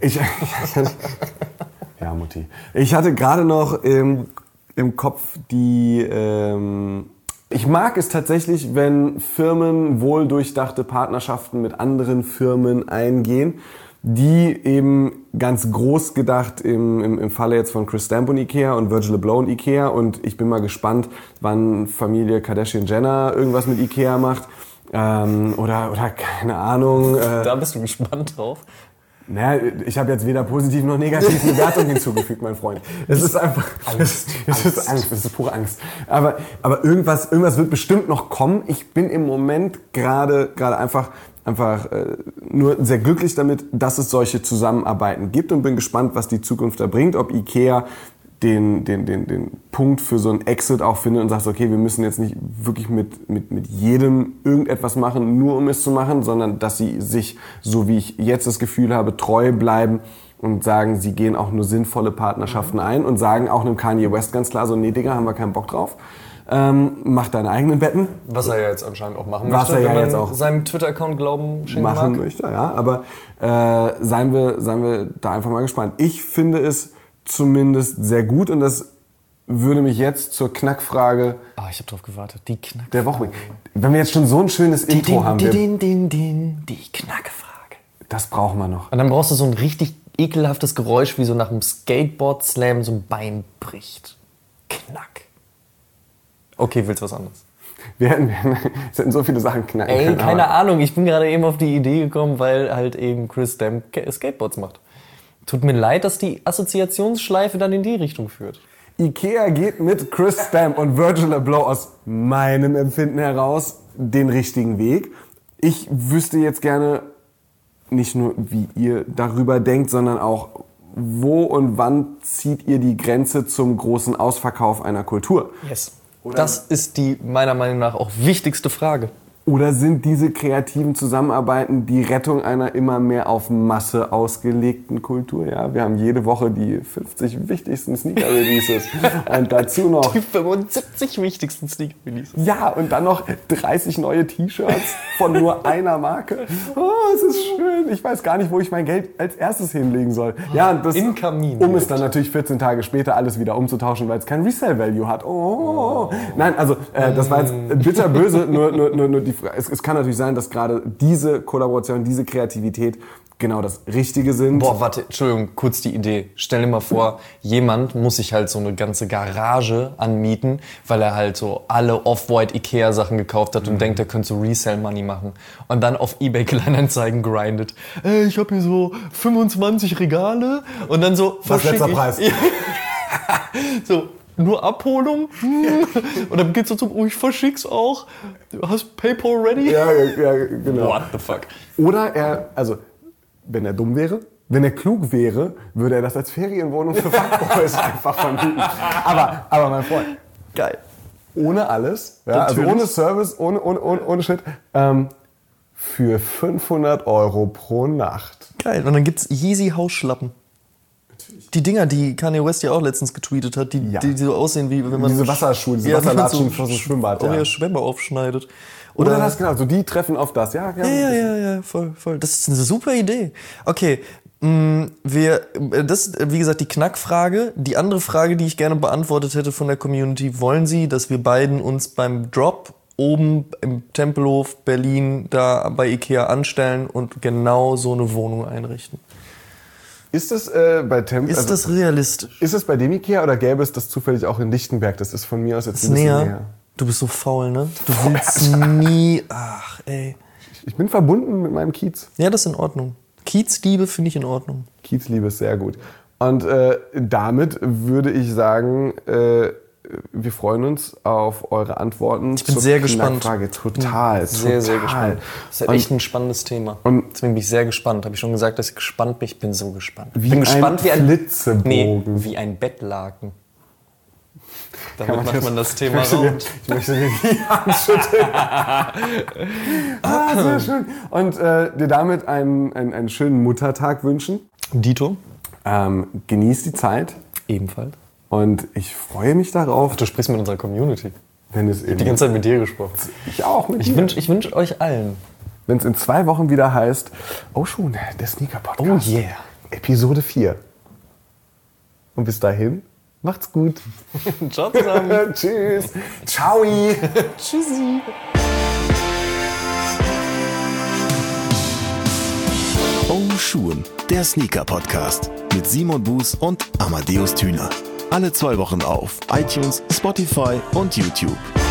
Ja, Mutti. Ich hatte gerade noch im Kopf ich mag es tatsächlich, wenn Firmen wohldurchdachte Partnerschaften mit anderen Firmen eingehen. die eben ganz groß gedacht im Falle jetzt von Chris Stamp und Ikea und Virgil Abloh und Ikea, und ich bin mal gespannt, wann Familie Kardashian-Jenner irgendwas mit Ikea macht, oder keine Ahnung. Da bist du gespannt drauf. Naja, ich habe jetzt weder positiv noch negativ eine Wertung hinzugefügt, mein Freund. Es ist einfach es ist Angst, es ist pure Angst. Aber irgendwas wird bestimmt noch kommen. Ich bin im Moment gerade einfach nur sehr glücklich damit, dass es solche Zusammenarbeiten gibt, und bin gespannt, was die Zukunft da bringt, ob Ikea den Punkt für so ein Exit auch findet und sagt, okay, wir müssen jetzt nicht wirklich mit jedem irgendetwas machen, nur um es zu machen, sondern dass sie sich, so wie ich jetzt das Gefühl habe, treu bleiben und sagen, sie gehen auch nur sinnvolle Partnerschaften ein und sagen auch einem Kanye West ganz klar so, nee, Digga, haben wir keinen Bock drauf. Mach deine eigenen Betten. Was er ja jetzt anscheinend auch machen Was möchte, er ja wenn jetzt man auch seinem Twitter-Account Glauben schenken machen mag. möchte, ja, aber seien wir da einfach mal gespannt. Ich finde es zumindest sehr gut, und das würde mich jetzt zur Knackfrage Ich habe drauf gewartet. Die Knackfrage. der Woche bringen. Wenn wir jetzt schon so ein schönes Intro haben, Die Knackfrage. das brauchen wir noch. Und dann brauchst du so ein richtig ekelhaftes Geräusch, wie so nach einem Skateboard-Slam so ein Bein bricht. Knack. Okay, willst du was anderes? Es hätten so viele Sachen knacken Ey, können. keine aber Ahnung. Ich bin gerade eben auf die Idee gekommen, weil halt eben Chris Stamp Skateboards macht. Tut mir leid, dass die Assoziationsschleife dann in die Richtung führt. Ikea geht mit Chris Stamp und Virgil Abloh aus meinem Empfinden heraus den richtigen Weg. Ich wüsste jetzt gerne nicht nur, wie ihr darüber denkt, sondern auch, wo und wann zieht ihr die Grenze zum großen Ausverkauf einer Kultur? Yes. Das ist die meiner Meinung nach auch wichtigste Frage. Oder sind diese kreativen Zusammenarbeiten die Rettung einer immer mehr auf Masse ausgelegten Kultur? Ja, wir haben jede Woche die 50 wichtigsten Sneaker-Releases und dazu noch Die 75 wichtigsten Sneaker-Releases. ja, und dann noch 30 neue T-Shirts von nur einer Marke. Oh, es ist schön. Ich weiß gar nicht, wo ich mein Geld als erstes hinlegen soll. Ja, und das, In Kamin. um es dann natürlich 14 Tage später alles wieder umzutauschen, weil es kein Resale-Value hat. Oh. Nein, also das war jetzt bitterböse. Nur die Frage. Es kann natürlich sein, dass gerade diese Kollaboration, diese Kreativität genau das Richtige sind. Boah, warte, Entschuldigung, kurz die Idee. Stell dir mal vor, jemand muss sich halt so eine ganze Garage anmieten, weil er halt so alle Off-White Ikea-Sachen gekauft hat und denkt, er könnte so Resell-Money machen. Und dann auf eBay Kleinanzeigen grindet. Ey, ich habe hier so 25 Regale und dann so Was letzter Preis? So, nur Abholung? Und dann geht's so zum, ich verschick's auch. Du hast PayPal ready? Ja, genau. What the fuck? Oder wenn er dumm wäre, wenn er klug wäre, würde er das als Ferienwohnung für Fuckboys einfach vermieten. Aber mein Freund, Geil. ohne alles, ja, also Natürlich. ohne Service, ohne Shit, für 500 € pro Nacht. Geil. Und dann gibt's Yeezy Hausschlappen. Die Dinger, die Kanye West ja auch letztens getweetet hat, die so aussehen wie wenn man Diese Wasserschuhe, diese wie man Wasserlatschen aus dem Schwimmbad. auch Ja. ja Schwämme aufschneidet. Oder das, genau, so die treffen auf das. Ja, Ja, voll. Das ist eine super Idee. Okay, das ist, wie gesagt, die Knackfrage. Die andere Frage, die ich gerne beantwortet hätte von der Community: Wollen Sie, dass wir beiden uns beim Drop oben im Tempelhof Berlin da bei Ikea anstellen und genau so eine Wohnung einrichten? Ist das bei Tempel? Ist das realistisch? Ist es bei dem Ikea oder gäbe es das zufällig auch in Lichtenberg? Das ist von mir aus jetzt Ist ein bisschen näher. näher. Du bist so faul, ne? Du willst nie. Ach, ey. Ich bin verbunden mit meinem Kiez. Ja, das ist in Ordnung. Kiezliebe finde ich in Ordnung. Kiezliebe ist sehr gut. Und damit würde ich sagen, wir freuen uns auf eure Antworten. Ich bin sehr gespannt. Frage. Total. Sehr gespannt. Das ist Und echt ein spannendes Thema. und- Deswegen bin ich sehr gespannt. Habe ich schon gesagt, dass ich gespannt bin? Ich bin so gespannt. Wie Ich bin gespannt ein wie ein Flitzebogen. Nee, wie ein Bettlaken. Damit macht man das Thema Ich möchte rund. dir die Hand schütteln. Sehr schön. Und dir damit einen schönen Muttertag wünschen. Dito? Genieß die Zeit. Ebenfalls. Und ich freue mich darauf, Du sprichst mit unserer Community. wenn es Die ganze Zeit mit dir gesprochen. ich auch mit Ich dir. wünsch euch allen. Wenn es in 2 Wochen wieder heißt, oh schon, der Sneaker-Podcast. Oh yeah. Episode 4. Und bis dahin, macht's gut. Ciao zusammen. Tschüss. Ciao. Tschüssi. Oh Schuhen, der Sneaker-Podcast mit Simon Buß und Amadeus Thüner. Alle 2 Wochen auf iTunes, Spotify und YouTube.